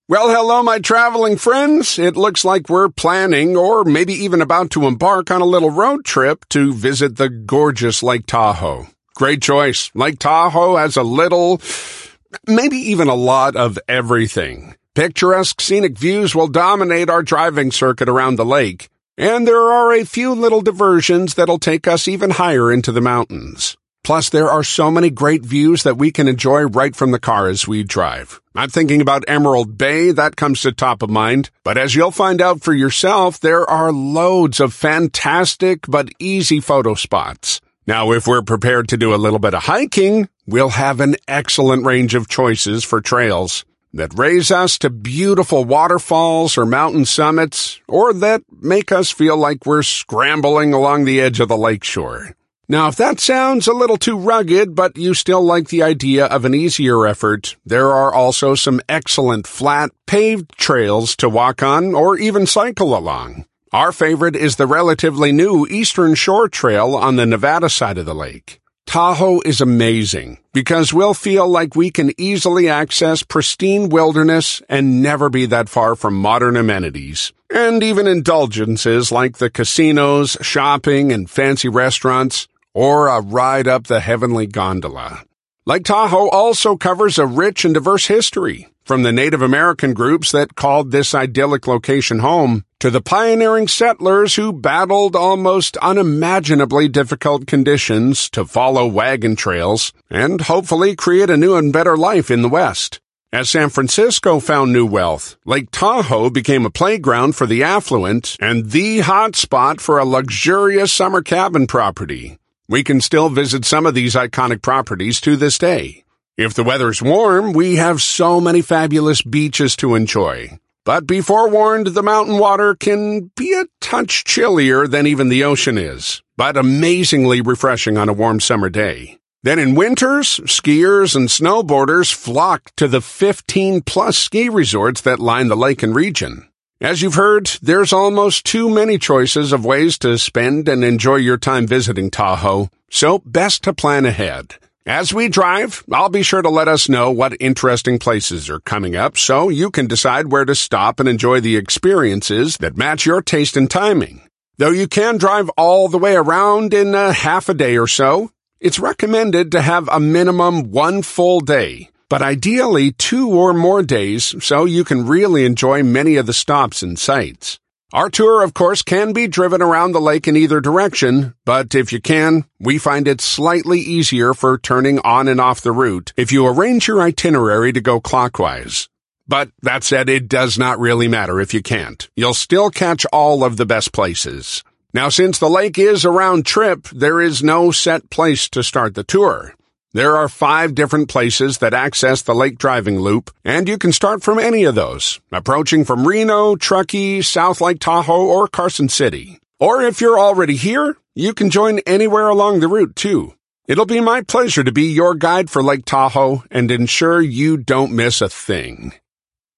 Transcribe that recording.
Well, hello, my traveling friends. It looks like we're planning or maybe even about to embark on a little road trip to visit the gorgeous Lake Tahoe. Great choice. Lake Tahoe has a little, maybe even a lot of everything. Picturesque scenic views will dominate our driving circuit around the lake, and there are a few little diversions that'll take us even higher into the mountains. Plus, there are so many great views that we can enjoy right from the car as we drive. I'm thinking about Emerald Bay, that comes to top of mind. But as you'll find out for yourself, there are loads of fantastic but easy photo spots. Now, if we're prepared to do a little bit of hiking, we'll have an excellent range of choices for trails that raise us to beautiful waterfalls or mountain summits, or that make us feel like we're scrambling along the edge of the lakeshore. Now, if that sounds a little too rugged, but you still like the idea of an easier effort, there are also some excellent flat, paved trails to walk on or even cycle along. Our favorite is the relatively new Eastern Shore Trail on the Nevada side of the lake. Tahoe is amazing because we'll feel like we can easily access pristine wilderness and never be that far from modern amenities. And even indulgences like the casinos, shopping, and fancy restaurants, or a ride up the heavenly gondola. Lake Tahoe also covers a rich and diverse history, from the Native American groups that called this idyllic location home, to the pioneering settlers who battled almost unimaginably difficult conditions to follow wagon trails and hopefully create a new and better life in the West. As San Francisco found new wealth, Lake Tahoe became a playground for the affluent and the hot spot for a luxurious summer cabin property. We can still visit some of these iconic properties to this day. If the weather's warm, we have so many fabulous beaches to enjoy. But be forewarned, the mountain water can be a touch chillier than even the ocean is, but amazingly refreshing on a warm summer day. Then in winters, skiers and snowboarders flock to the 15-plus ski resorts that line the lake and region. As you've heard, there's almost too many choices of ways to spend and enjoy your time visiting Tahoe, so best to plan ahead. As we drive, I'll be sure to let us know what interesting places are coming up so you can decide where to stop and enjoy the experiences that match your taste and timing. Though you can drive all the way around in a half a day or so, it's recommended to have a minimum 1 full day, but ideally 2 or more days so you can really enjoy many of the stops and sights. Our tour, of course, can be driven around the lake in either direction, but if you can, we find it slightly easier for turning on and off the route if you arrange your itinerary to go clockwise. But that said, it does not really matter if you can't. You'll still catch all of the best places. Now, since the lake is a round trip, there is no set place to start the tour. There are 5 different places that access the lake driving loop, and you can start from any of those, approaching from Reno, Truckee, South Lake Tahoe, or Carson City. Or if you're already here, you can join anywhere along the route, too. It'll be my pleasure to be your guide for Lake Tahoe and ensure you don't miss a thing.